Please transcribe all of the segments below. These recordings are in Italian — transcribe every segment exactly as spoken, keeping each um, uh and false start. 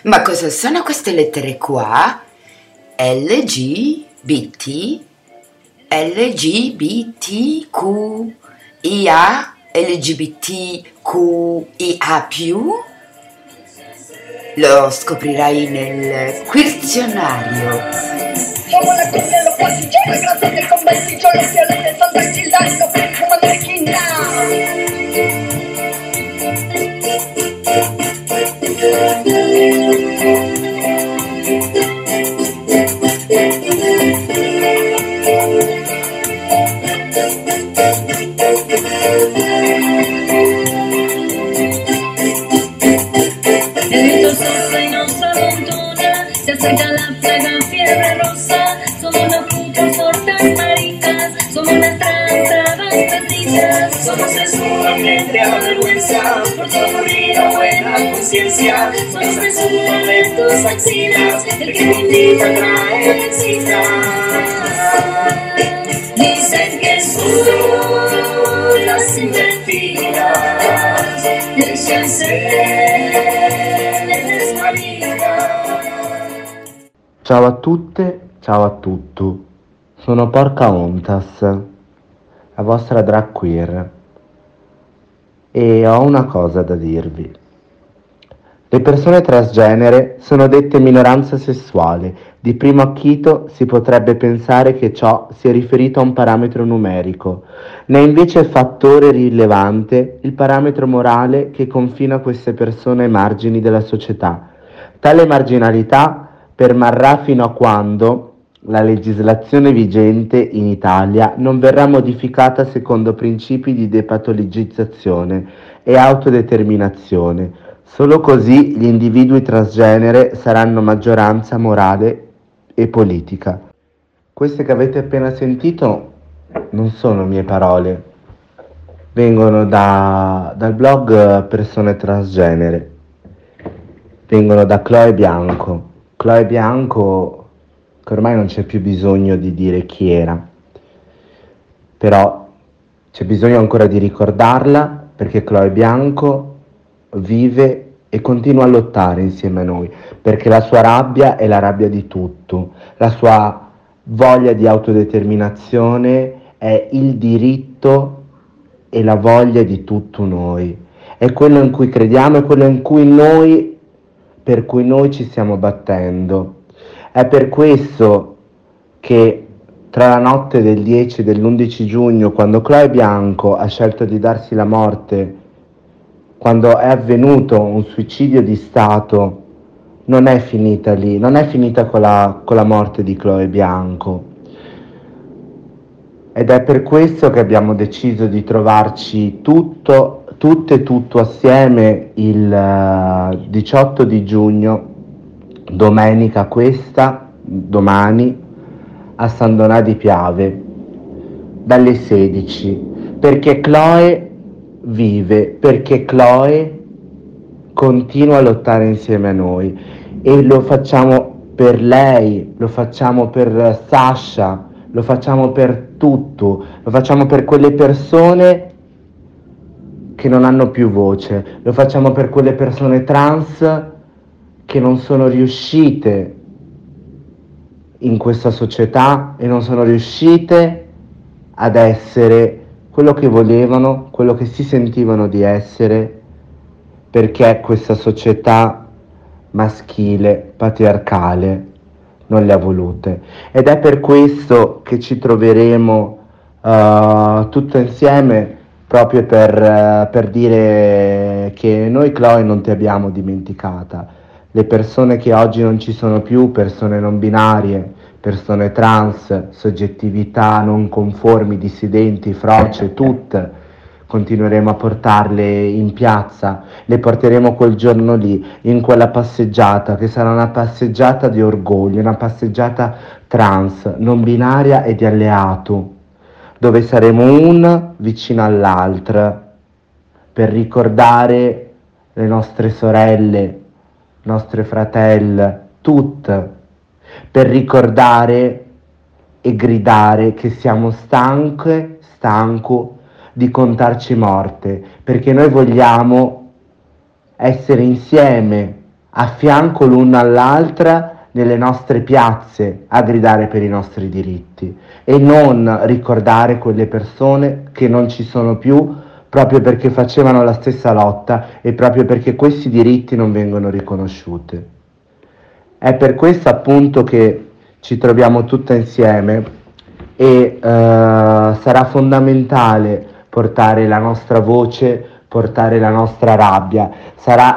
Ma cosa sono queste lettere qua? L G B T, L G B T Q I A, L G B T Q I A più? Lo scoprirai nel quizionario. Siamo la culla, lo quasi c'è la grazie dei conventi, c'ho le fiole che sono da Gildarno, come le El viento sopla y nos abandona, se acerca la plaga, fiebre rosa. Somos los putos, tortas maricas, somos las tranzas transvestitas. Somos censura, medrea, vergüenza, por todo ruido, buena conciencia. Somos censura de tus axilas, el que te invita trae excita. Dicen que son las invertidas, les marica. Ciao a tutte, ciao a tutti. Sono Porca Ontas, la vostra drag queer, e ho una cosa da dirvi. Le persone transgenere sono dette minoranza sessuale. Di primo acchito si potrebbe pensare che ciò sia riferito a un parametro numerico, ne è invece fattore rilevante il parametro morale che confina queste persone ai margini della società. Tale marginalità permarrà fino a quando la legislazione vigente in Italia non verrà modificata secondo principi di depatologizzazione e autodeterminazione. Solo così gli individui transgenere saranno maggioranza morale e politica. Queste che avete appena sentito non sono mie parole, vengono da, dal blog Persone Transgenere, vengono da Chloe Bianco. Chloe Bianco, che ormai non c'è più bisogno di dire chi era, però c'è bisogno ancora di ricordarla, perché Chloe Bianco vive e continua a lottare insieme a noi, perché la sua rabbia è la rabbia di tutto, la sua voglia di autodeterminazione è il diritto e la voglia di tutto noi, è quello in cui crediamo, è quello in cui noi, per cui noi ci stiamo battendo. È per questo che tra la notte del dieci e dell'undici giugno, quando Chloe Bianco ha scelto di darsi la morte, quando è avvenuto un suicidio di Stato, non è finita lì, non è finita con la, con la morte di Chloe Bianco. Ed è per questo che abbiamo deciso di trovarci tutto, tutte e tutto assieme il uh, diciotto di giugno, domenica questa, domani, a San Donà di Piave, dalle sedici, perché Chloe vive, perché Chloe continua a lottare insieme a noi, e lo facciamo per lei, lo facciamo per Sasha, lo facciamo per tutto, lo facciamo per quelle persone che non hanno più voce, lo facciamo per quelle persone trans che non sono riuscite in questa società e non sono riuscite ad essere quello che volevano, quello che si sentivano di essere, perché questa società maschile, patriarcale, non le ha volute. Ed è per questo che ci troveremo uh, tutto insieme, proprio per, uh, per dire che noi, Chloe, non ti abbiamo dimenticata. Le persone che oggi non ci sono più, persone non binarie, persone trans, soggettività non conformi, dissidenti, froce, tutte, continueremo a portarle in piazza, le porteremo quel giorno lì, in quella passeggiata, che sarà una passeggiata di orgoglio, una passeggiata trans, non binaria e di alleato, dove saremo un vicino all'altra, per ricordare le nostre sorelle, nostre fratelle, tutte, per ricordare e gridare che siamo stanche, stanco di contarci morte, perché noi vogliamo essere insieme a fianco l'una all'altra nelle nostre piazze a gridare per i nostri diritti e non ricordare quelle persone che non ci sono più proprio perché facevano la stessa lotta e proprio perché questi diritti non vengono riconosciuti. È per questo appunto che ci troviamo tutte insieme e uh, sarà fondamentale portare la nostra voce, portare la nostra rabbia, sarà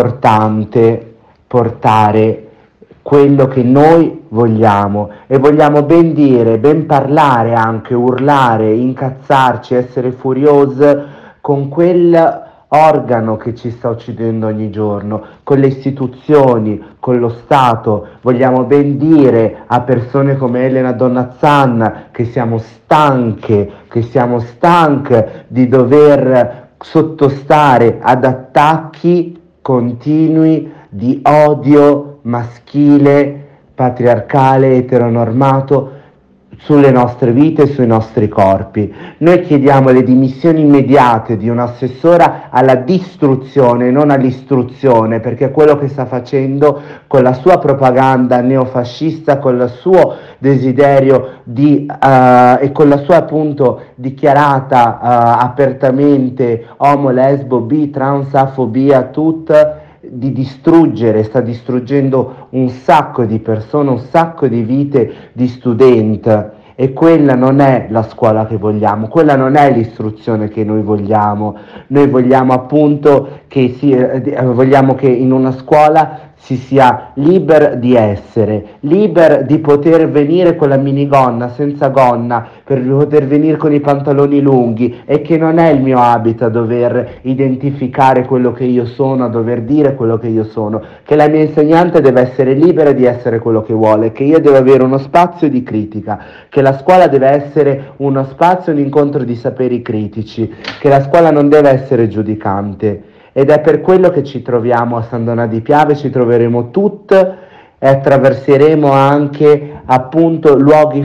importante portare quello che noi vogliamo e vogliamo ben dire, ben parlare anche, urlare, incazzarci, essere furiosi con quel organo che ci sta uccidendo ogni giorno, con le istituzioni, con lo Stato. Vogliamo ben dire a persone come Elena Donnazzan che siamo stanche, che siamo stanche di dover sottostare ad attacchi continui di odio maschile, patriarcale, eteronormato sulle nostre vite e sui nostri corpi. Noi chiediamo le dimissioni immediate di un'assessora alla distruzione, non all'istruzione, perché è quello che sta facendo con la sua propaganda neofascista, con il suo desiderio di, uh, e con la sua appunto dichiarata uh, apertamente omo, lesbo, bi, trans, afobia, tutta, di distruggere, sta distruggendo un sacco di persone, un sacco di vite di studenti e quella non è la scuola che vogliamo, quella non è l'istruzione che noi vogliamo. Noi vogliamo appunto che si, eh, vogliamo che in una scuola si sia liber di essere, liber di poter venire con la minigonna, senza gonna, per poter venire con i pantaloni lunghi e che non è il mio abito a dover identificare quello che io sono, a dover dire quello che io sono, che la mia insegnante deve essere libera di essere quello che vuole, che io devo avere uno spazio di critica, che la scuola deve essere uno spazio, un incontro di saperi critici, che la scuola non deve essere giudicante. Ed è per quello che ci troviamo a San Donà di Piave, ci troveremo tutte e attraverseremo anche appunto luoghi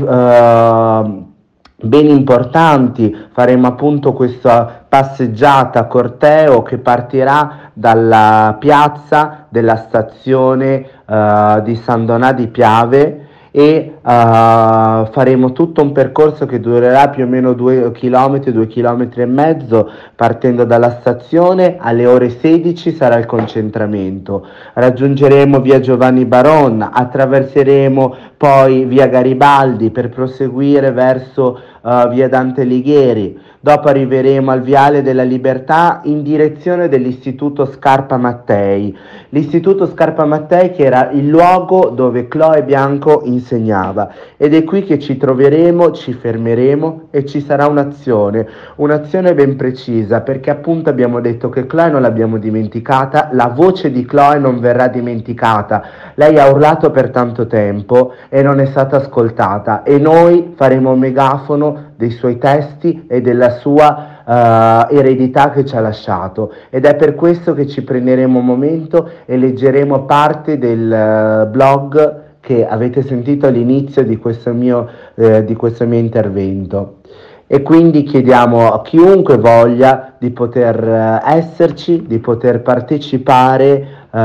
eh, ben importanti, faremo appunto questa passeggiata corteo che partirà dalla piazza della stazione eh, di San Donà di Piave e uh, faremo tutto un percorso che durerà più o meno due chilometri, due chilometri e mezzo, partendo dalla stazione. Alle ore sedici sarà il concentramento, raggiungeremo via Giovanni Baron, attraverseremo poi via Garibaldi per proseguire verso uh, via Dante Alighieri, dopo arriveremo al Viale della Libertà in direzione dell'Istituto Scarpa Mattei, l'Istituto Scarpa Mattei che era il luogo dove Chloe Bianco insegnava, ed è qui che ci troveremo, ci fermeremo e ci sarà un'azione, un'azione ben precisa, perché appunto abbiamo detto che Chloe non l'abbiamo dimenticata, la voce di Chloe non verrà dimenticata, lei ha urlato per tanto tempo e non è stata ascoltata e noi faremo un megafono dei suoi testi e della sua uh, eredità che ci ha lasciato, ed è per questo che ci prenderemo un momento e leggeremo parte del uh, blog che avete sentito all'inizio di questo mio, eh, di questo mio intervento. E quindi chiediamo a chiunque voglia di poter uh, esserci, di poter partecipare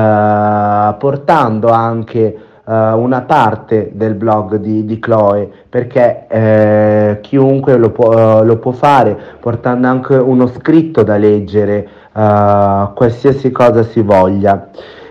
uh, portando anche Uh, una parte del blog di, di Chloe, perché eh, chiunque lo può, uh, lo può fare, portando anche uno scritto da leggere, uh, qualsiasi cosa si voglia.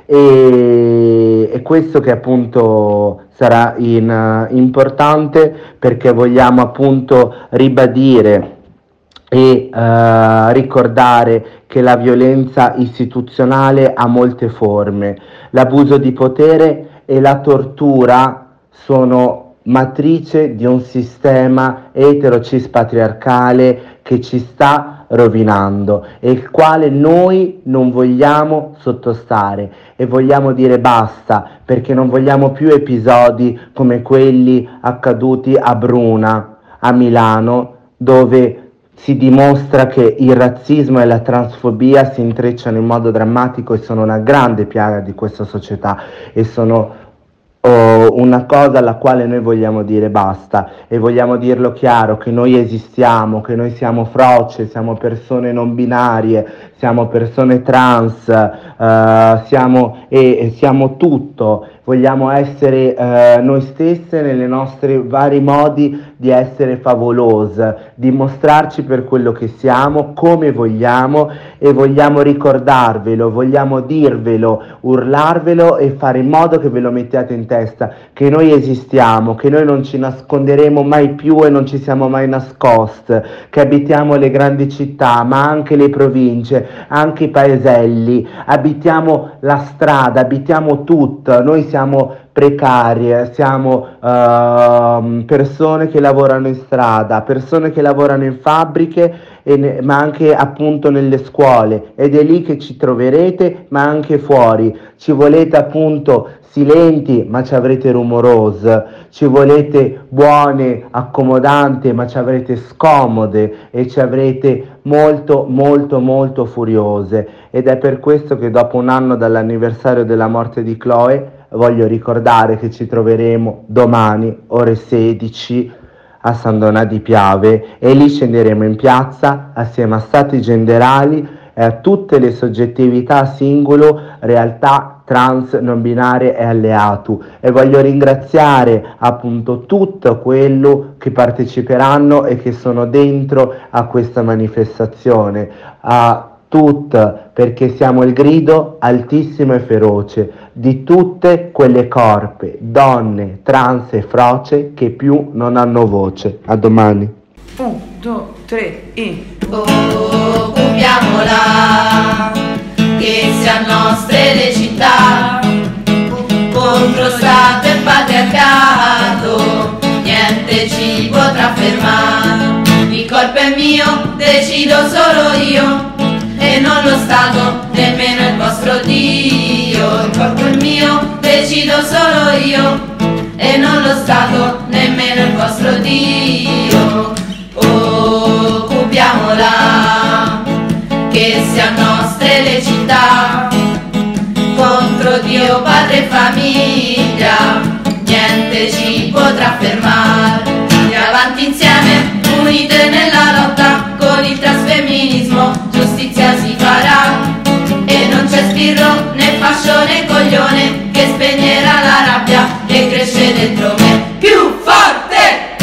E, e questo che appunto sarà in, uh, importante, perché vogliamo appunto ribadire e uh, ricordare che la violenza istituzionale ha molte forme, l'abuso di potere e la tortura sono matrice di un sistema etero-cis patriarcale che ci sta rovinando e il quale noi non vogliamo sottostare e vogliamo dire basta, perché non vogliamo più episodi come quelli accaduti a Bruna, a Milano, dove si dimostra che il razzismo e la transfobia si intrecciano in modo drammatico e sono una grande piaga di questa società e sono oh, oh, una cosa alla quale noi vogliamo dire basta, e vogliamo dirlo chiaro, che noi esistiamo, che noi siamo froce, siamo persone non binarie, siamo persone trans, eh, siamo, e, e siamo tutto, vogliamo essere eh, noi stesse nelle nostre vari modi di essere favolose, di mostrarci per quello che siamo, come vogliamo, e vogliamo ricordarvelo, vogliamo dirvelo, urlarvelo e fare in modo che ve lo mettiate in testa, che noi esistiamo, che noi non ci nasconderemo mai più e non ci siamo mai nascosti, che abitiamo le grandi città, ma anche le province, anche i paeselli, abitiamo la strada, abitiamo tutto, noi siamo precarie, siamo uh, persone che lavorano in strada, persone che lavorano in fabbriche, e ne, ma anche appunto nelle scuole, ed è lì che ci troverete, ma anche fuori. Ci volete appunto silenti, ma ci avrete rumorose, ci volete buone, accomodante, ma ci avrete scomode, e ci avrete molto molto molto furiose. Ed è per questo che dopo un anno dall'anniversario della morte di Chloe voglio ricordare che ci troveremo domani ore sedici a San Donà di Piave, e lì scenderemo in piazza assieme a stati generali e a tutte le soggettività singolo, realtà trans, non binarie e alleatu. E voglio ringraziare appunto tutto quello che parteciperanno e che sono dentro a questa manifestazione, a tutte, perché siamo il grido altissimo e feroce di tutte quelle corpe, donne, trans e froce che più non hanno voce. A domani. Un, due, tre, e... Occupiamola, che siano nostre le città, contro Stato e patriarcato, niente ci potrà fermare. Il corpo è mio, decido solo io, e non lo Stato, nemmeno il vostro Dio. Il corpo è mio, decido solo io, e non lo Stato, nemmeno il vostro Dio. Occupiamola, che siano nostre le città, contro Dio, padre e famiglia, niente ci potrà fermare. E avanti insieme, unite nella lotta, con il trasfemminismo giustizia si farà, e non c'è sbirro né fascio né coglione che spegnerà la rabbia che cresce dentro me. Più forte!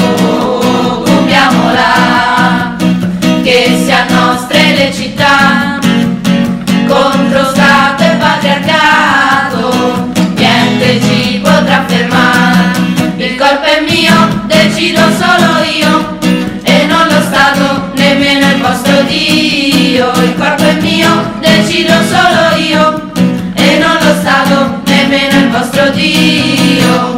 Occupiamola, che siano nostre le città, contro Stato e patriarcato, niente ci potrà fermare. Il corpo è mio, decido solo io, e non lo Stato, nemmeno il vostro Dio. Il corpo è mio, decido solo io, e non lo Stato, nemmeno il vostro Dio.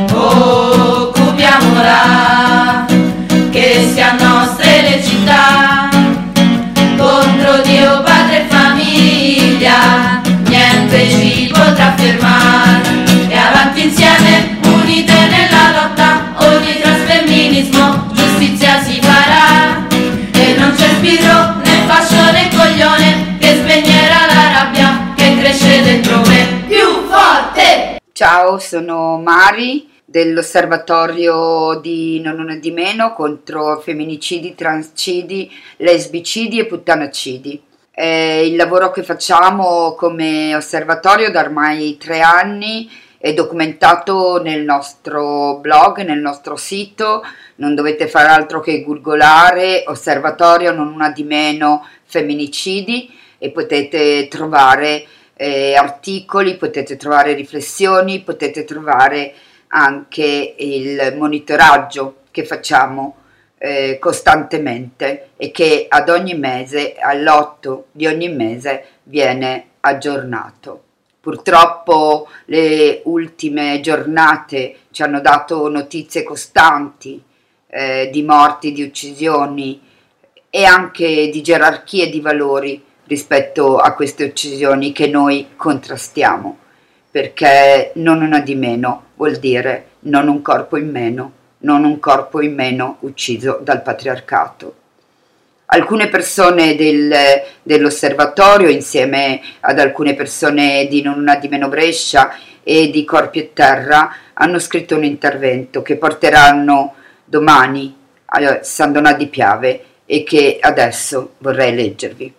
Occupiamola, che siano nostre le città, contro Dio, padre e famiglia, niente ci potrà fermare. E avanti insieme, unite nella lotta, ogni trasfemminismo giustizia si farà, e non c'è sbirro né fascio né coglione che spegnerà la rabbia che cresce dentro me. Più forte! Ciao, sono Mari dell'Osservatorio di Non Una di Meno contro femminicidi, transcidi, lesbicidi e puttanacidi. È il lavoro che facciamo come osservatorio da ormai tre anni è documentato nel nostro blog, nel nostro sito. Non dovete fare altro che googolare Osservatorio Non Una di Meno femminicidi e potete trovare eh, articoli, potete trovare riflessioni, potete trovare anche il monitoraggio che facciamo eh, costantemente e che ad ogni mese, all'otto di ogni mese, viene aggiornato. Purtroppo le ultime giornate ci hanno dato notizie costanti eh, di morti, di uccisioni e anche di gerarchie di valori rispetto a queste uccisioni che noi contrastiamo, perché non una di meno vuol dire non un corpo in meno, non un corpo in meno ucciso dal patriarcato. Alcune persone del, dell'osservatorio, insieme ad alcune persone di Non Una di Meno Brescia e di Corpi e Terra, hanno scritto un intervento che porteranno domani a San Donà di Piave e che adesso vorrei leggervi.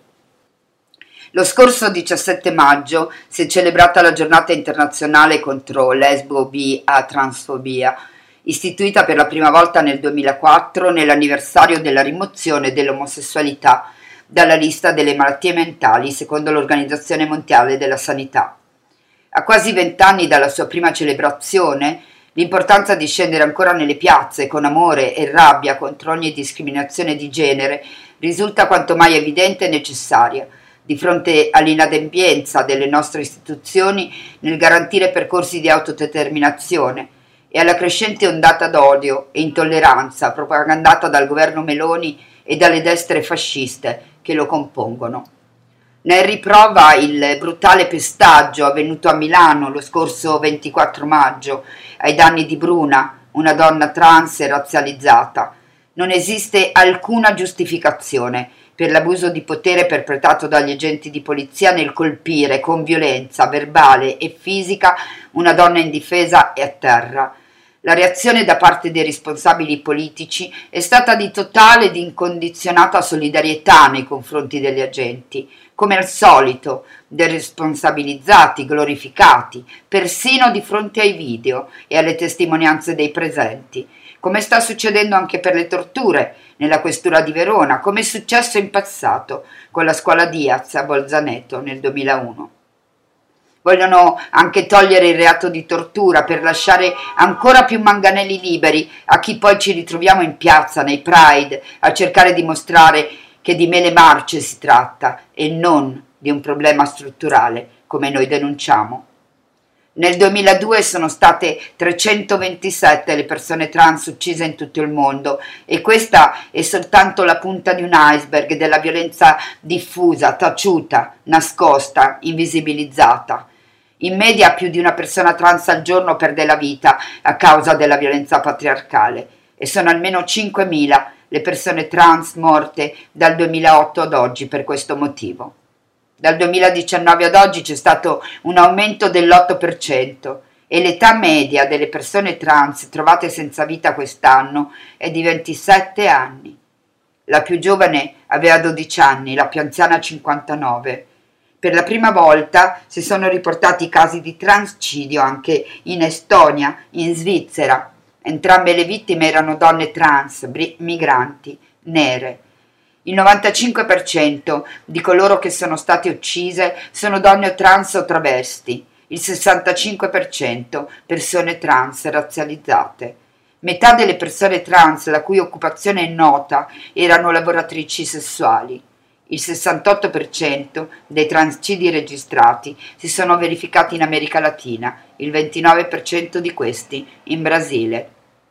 Lo scorso diciassette maggio si è celebrata la giornata internazionale contro lesbo, bi e transfobia, istituita per la prima volta nel duemilaquattro nell'anniversario della rimozione dell'omosessualità dalla lista delle malattie mentali secondo l'Organizzazione Mondiale della Sanità. A quasi vent'anni dalla sua prima celebrazione, l'importanza di scendere ancora nelle piazze con amore e rabbia contro ogni discriminazione di genere risulta quanto mai evidente e necessaria, di fronte all'inadempienza delle nostre istituzioni nel garantire percorsi di autodeterminazione e alla crescente ondata d'odio e intolleranza propagandata dal governo Meloni e dalle destre fasciste che lo compongono. Ne è riprova il brutale pestaggio avvenuto a Milano lo scorso ventiquattro maggio ai danni di Bruna, una donna trans e razzializzata. Non esiste alcuna giustificazione per l'abuso di potere perpetrato dagli agenti di polizia nel colpire con violenza verbale e fisica una donna indifesa e a terra. La reazione da parte dei responsabili politici è stata di totale ed incondizionata solidarietà nei confronti degli agenti, come al solito, deresponsabilizzati, glorificati, persino di fronte ai video e alle testimonianze dei presenti, come sta succedendo anche per le torture nella questura di Verona, come è successo in passato con la scuola Diaz a Bolzaneto nel duemilauno. Vogliono anche togliere il reato di tortura per lasciare ancora più manganelli liberi a chi poi ci ritroviamo in piazza, nei Pride, a cercare di mostrare che di mele marce si tratta e non di un problema strutturale, come noi denunciamo. Nel duemiladue sono state trecentoventisette le persone trans uccise in tutto il mondo e questa è soltanto la punta di un iceberg della violenza diffusa, taciuta, nascosta, invisibilizzata. In media più di una persona trans al giorno perde la vita a causa della violenza patriarcale e sono almeno cinquemila le persone trans morte dal duemilaotto ad oggi per questo motivo. Dal duemiladiciannove ad oggi c'è stato un aumento dell'otto per cento e l'età media delle persone trans trovate senza vita quest'anno è di ventisette anni. La più giovane aveva dodici anni, la più anziana cinquantanove. Per la prima volta si sono riportati casi di transcidio anche in Estonia, in Svizzera. Entrambe le vittime erano donne trans, migranti, nere. Il novantacinque per cento di coloro che sono state uccise sono donne trans o travesti, il sessantacinque per cento persone trans razzializzate. Metà delle persone trans la cui occupazione è nota erano lavoratrici sessuali. Il sessantotto per cento dei transcidi registrati si sono verificati in America Latina, il ventinove per cento di questi in Brasile.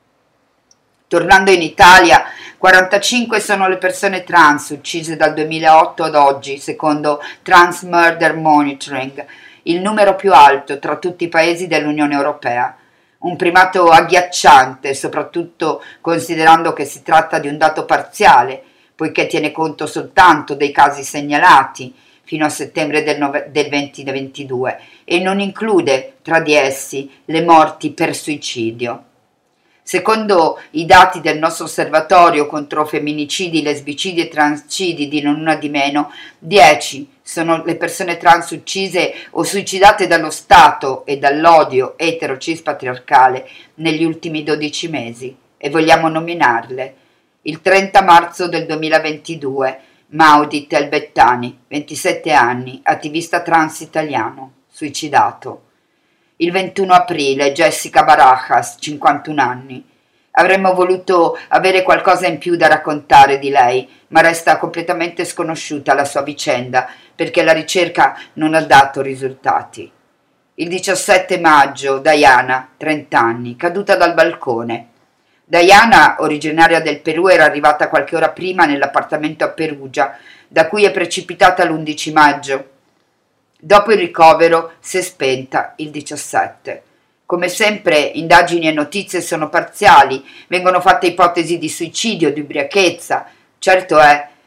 Tornando in Italia, quarantacinque sono le persone trans uccise dal duemilaotto ad oggi, secondo Trans Murder Monitoring, il numero più alto tra tutti i paesi dell'Unione Europea. Un primato agghiacciante, soprattutto considerando che si tratta di un dato parziale, poiché tiene conto soltanto dei casi segnalati fino a settembre del, nove, del duemilaventidue e non include tra di essi le morti per suicidio. Secondo i dati del nostro osservatorio contro femminicidi, lesbicidi e transcidi di Non Una di Meno, dieci sono le persone trans uccise o suicidate dallo Stato e dall'odio etero-cis patriarcale negli ultimi dodici mesi e vogliamo nominarle. Il trenta marzo del duemilaventidue, Maudit Elbettani, ventisette anni, attivista trans italiano, suicidato. Il ventuno aprile, Jessica Barajas, cinquantuno anni. Avremmo voluto avere qualcosa in più da raccontare di lei, ma resta completamente sconosciuta la sua vicenda perché la ricerca non ha dato risultati. Il diciassette maggio, Diana, trenta anni, caduta dal balcone. Diana, originaria del Perù, era arrivata qualche ora prima nell'appartamento a Perugia, da cui è precipitata l'undici maggio. Dopo il ricovero si è spenta il diciassette. Come sempre, indagini e notizie sono parziali, vengono fatte ipotesi di suicidio, di ubriachezza. Certo è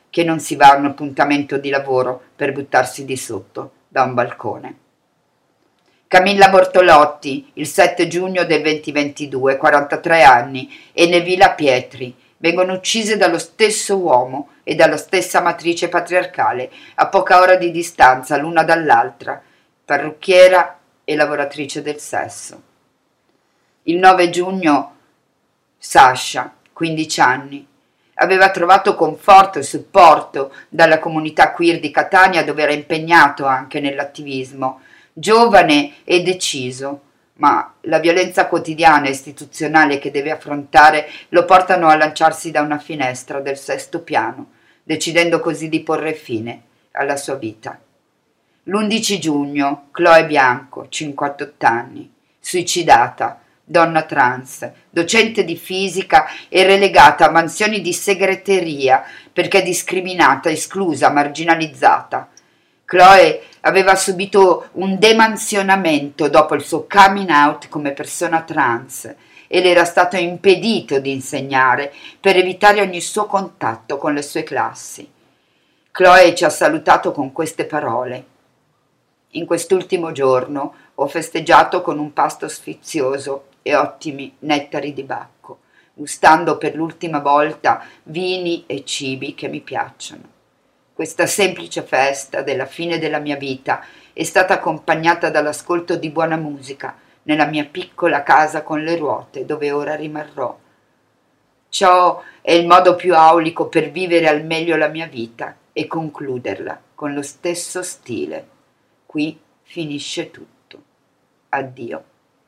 che non si va a un appuntamento di lavoro per buttarsi di sotto da un balcone. Camilla Bortolotti, il sette giugno del duemilaventidue, quarantatré anni, e Nevila Pietri, vengono uccise dallo stesso uomo e dalla stessa matrice patriarcale, a poca ora di distanza l'una dall'altra, parrucchiera e lavoratrice del sesso. Il nove giugno Sasha, quindici anni, aveva trovato conforto e supporto dalla comunità queer di Catania, dove era impegnato anche nell'attivismo, giovane e deciso, ma la violenza quotidiana e istituzionale che deve affrontare lo portano a lanciarsi da una finestra del sesto piano, decidendo così di porre fine alla sua vita. L'undici giugno, Chloe Bianco, cinquantotto anni, suicidata, donna trans, docente di fisica e relegata a mansioni di segreteria perché discriminata, esclusa, marginalizzata. Chloe aveva subito un demansionamento dopo il suo coming out come persona trans e le era stato impedito di insegnare per evitare ogni suo contatto con le sue classi. Chloe ci ha salutato con queste parole: in quest'ultimo giorno ho festeggiato con un pasto sfizioso e ottimi nettari di Bacco, gustando per l'ultima volta vini e cibi che mi piacciono. Questa semplice festa della fine della mia vita è stata accompagnata dall'ascolto di buona musica nella mia piccola casa con le ruote, dove ora rimarrò. Ciò è il modo più aulico per vivere al meglio la mia vita e concluderla con lo stesso stile. Qui finisce tutto. Addio.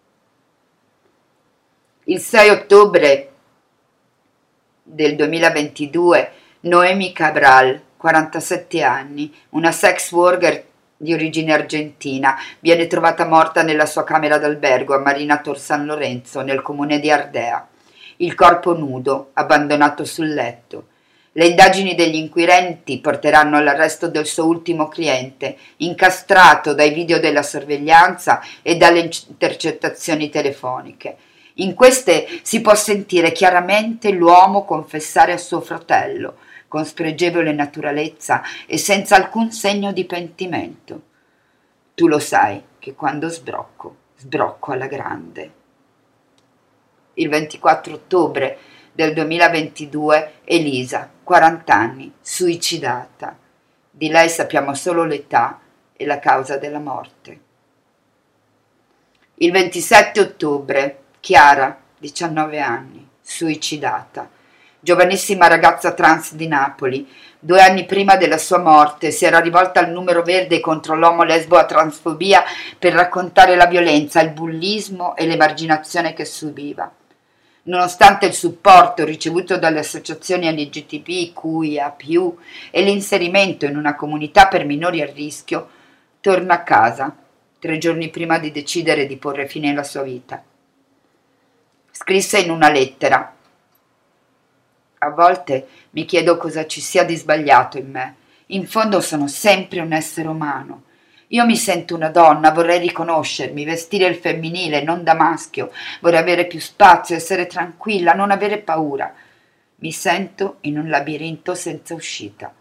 Il sei ottobre del duemilaventidue, Noemi Cabral, quarantasette anni, una sex worker di origine argentina, viene trovata morta nella sua camera d'albergo a Marina Tor San Lorenzo, nel comune di Ardea. Il corpo nudo, abbandonato sul letto. Le indagini degli inquirenti porteranno all'arresto del suo ultimo cliente, incastrato dai video della sorveglianza e dalle intercettazioni telefoniche. In queste si può sentire chiaramente l'uomo confessare a suo fratello, con spregevole naturalezza e senza alcun segno di pentimento: tu lo sai che quando sbrocco, sbrocco alla grande. Il ventiquattro ottobre del duemilaventidue, Elisa, quaranta anni, suicidata. Di lei sappiamo solo l'età e la causa della morte. Il ventisette ottobre, Chiara, diciannove anni, suicidata. Giovanissima ragazza trans di Napoli, due anni prima della sua morte si era rivolta al numero verde contro l'omo lesbo a transfobia per raccontare la violenza, il bullismo e l'emarginazione che subiva. Nonostante il supporto ricevuto dalle associazioni L G B T Q I A più, e l'inserimento in una comunità per minori a rischio, torna a casa tre giorni prima di decidere di porre fine alla sua vita. Scrisse in una lettera: a volte mi chiedo cosa ci sia di sbagliato in me. In fondo sono sempre un essere umano. Io mi sento una donna, vorrei riconoscermi, vestire il femminile, non da maschio, vorrei avere più spazio, essere tranquilla, non avere paura. Mi sento in un labirinto senza uscita.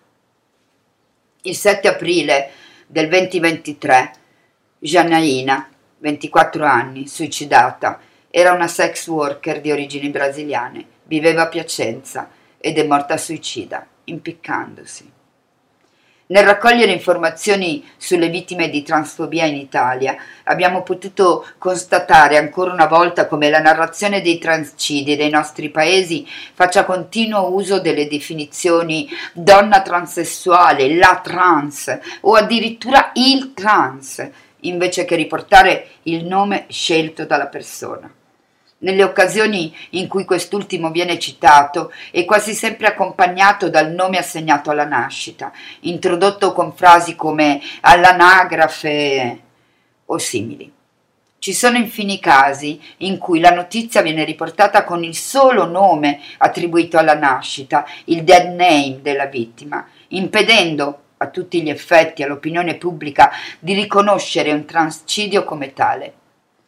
Il sette aprile del duemilaventitré, Janaína, ventiquattro anni, suicidata, era una sex worker di origini brasiliane, viveva a Piacenza ed è morta suicida, impiccandosi. Nel raccogliere informazioni sulle vittime di transfobia in Italia abbiamo potuto constatare ancora una volta come la narrazione dei transcidi dei nostri paesi faccia continuo uso delle definizioni donna transessuale, la trans o addirittura il trans, invece che riportare il nome scelto dalla persona. Nelle occasioni in cui quest'ultimo viene citato è quasi sempre accompagnato dal nome assegnato alla nascita, introdotto con frasi come all'anagrafe o simili. Ci sono infine casi in cui la notizia viene riportata con il solo nome attribuito alla nascita, il dead name della vittima, impedendo a tutti gli effetti all'opinione pubblica di riconoscere un transcidio come tale.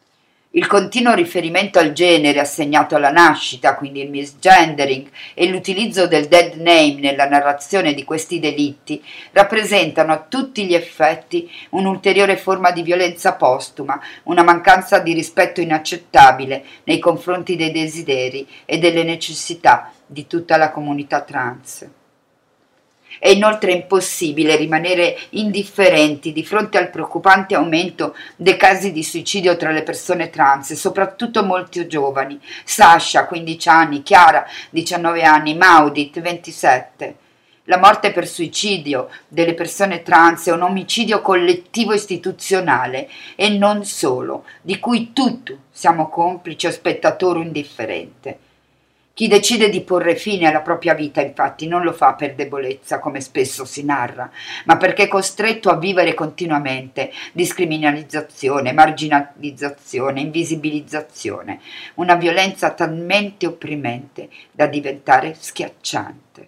Il continuo riferimento al genere assegnato alla nascita, quindi il misgendering, e l'utilizzo del dead name nella narrazione di questi delitti rappresentano a tutti gli effetti un'ulteriore forma di violenza postuma, una mancanza di rispetto inaccettabile nei confronti dei desideri e delle necessità di tutta la comunità trans. È inoltre impossibile rimanere indifferenti di fronte al preoccupante aumento dei casi di suicidio tra le persone trans, soprattutto molto giovani. Sasha, quindici anni, Chiara, diciannove anni, Maudit, ventisette. La morte per suicidio delle persone trans è un omicidio collettivo istituzionale e non solo, di cui tutti siamo complici o spettatori indifferenti. Chi decide di porre fine alla propria vita, infatti, non lo fa per debolezza, come spesso si narra, ma perché è costretto a vivere continuamente discriminalizzazione, marginalizzazione, invisibilizzazione, una violenza talmente opprimente da diventare schiacciante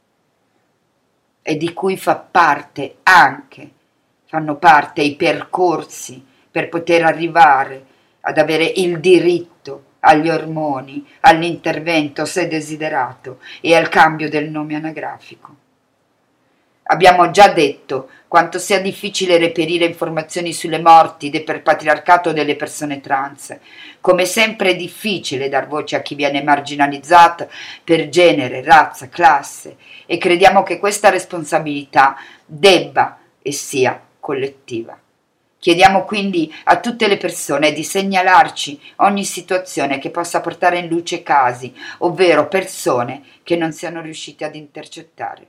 e di cui fa parte anche, fanno parte i percorsi per poter arrivare ad avere il diritto agli ormoni, all'intervento se desiderato e al cambio del nome anagrafico. Abbiamo già detto quanto sia difficile reperire informazioni sulle morti per patriarcato delle persone trans, come sempre è difficile dar voce a chi viene marginalizzato per genere, razza, classe, e crediamo che questa responsabilità debba e sia collettiva. Chiediamo quindi a tutte le persone di segnalarci ogni situazione che possa portare in luce casi, ovvero persone che non siano riuscite ad intercettare.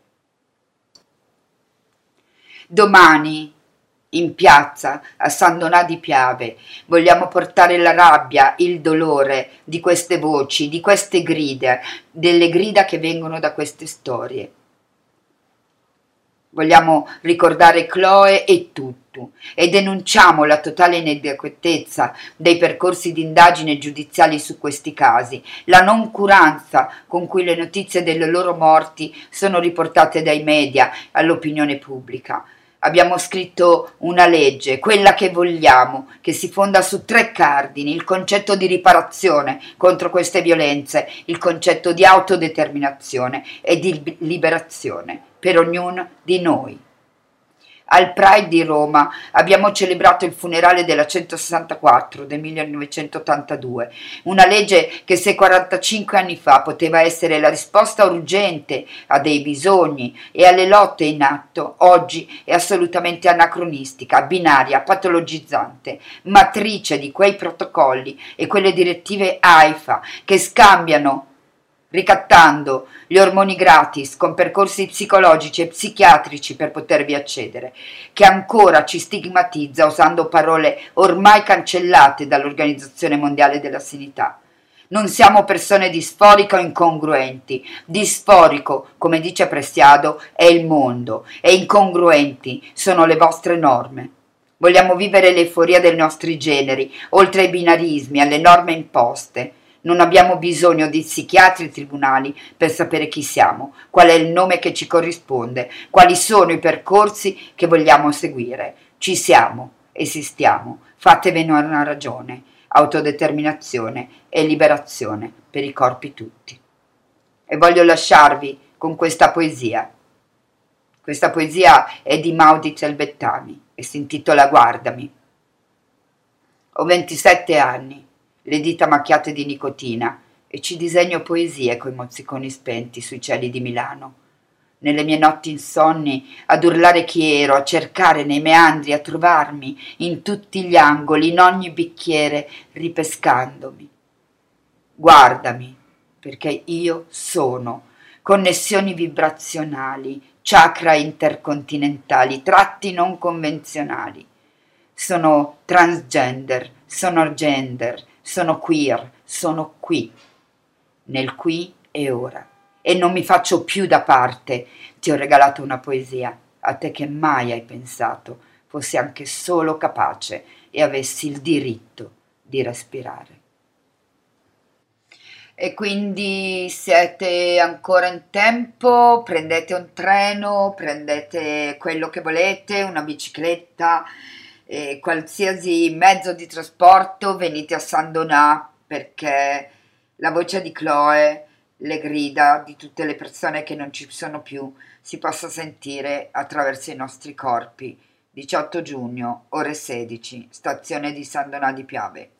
Domani, in piazza, a San Donà di Piave, vogliamo portare la rabbia, il dolore di queste voci, di queste grida, delle grida che vengono da queste storie. Vogliamo ricordare Chloe e tutto e denunciamo la totale inadeguatezza dei percorsi di indagine giudiziali su questi casi, la noncuranza con cui le notizie delle loro morti sono riportate dai media all'opinione pubblica. Abbiamo scritto una legge, quella che vogliamo, che si fonda su tre cardini: il concetto di riparazione contro queste violenze, il concetto di autodeterminazione e di liberazione per ognuno di noi. Al Pride di Roma abbiamo celebrato il funerale della centosessantaquattro del millenovecentottantadue, una legge che se quarantacinque anni fa poteva essere la risposta urgente a dei bisogni e alle lotte in atto, oggi è assolutamente anacronistica, binaria, patologizzante, matrice di quei protocolli e quelle direttive AIFA che scambiano ricattando gli ormoni gratis con percorsi psicologici e psichiatrici per potervi accedere, che ancora ci stigmatizza usando parole ormai cancellate dall'Organizzazione Mondiale della Sanità. Non siamo persone disforiche o incongruenti. Disforico, come dice Prestiado, è il mondo e incongruenti sono le vostre norme. Vogliamo vivere l'euforia dei nostri generi, oltre ai binarismi, alle norme imposte. Non abbiamo bisogno di psichiatri e tribunali per sapere chi siamo, qual è il nome che ci corrisponde, quali sono i percorsi che vogliamo seguire. Ci siamo, esistiamo, fatevene una ragione, autodeterminazione e liberazione per i corpi tutti. E voglio lasciarvi con questa poesia. Questa poesia è di Maudit Elbettami e si intitola Guardami. Ho ventisette anni. Le dita macchiate di nicotina e ci disegno poesie coi mozziconi spenti sui cieli di Milano. Nelle mie notti insonni ad urlare chi ero, a cercare nei meandri, a trovarmi in tutti gli angoli, in ogni bicchiere, ripescandomi. Guardami, perché io sono connessioni vibrazionali, chakra intercontinentali, tratti non convenzionali. Sono transgender, sono gender, sono queer, sono qui, nel qui e ora. E non mi faccio più da parte. Ti ho regalato una poesia, a te che mai hai pensato fossi anche solo capace e avessi il diritto di respirare. E quindi siete ancora in tempo, prendete un treno, prendete quello che volete, una bicicletta, E qualsiasi mezzo di trasporto, venite a San Donà, perché la voce di Chloe, le grida di tutte le persone che non ci sono più, si possa sentire attraverso i nostri corpi. diciotto giugno, ore sedici, stazione di San Donà di Piave.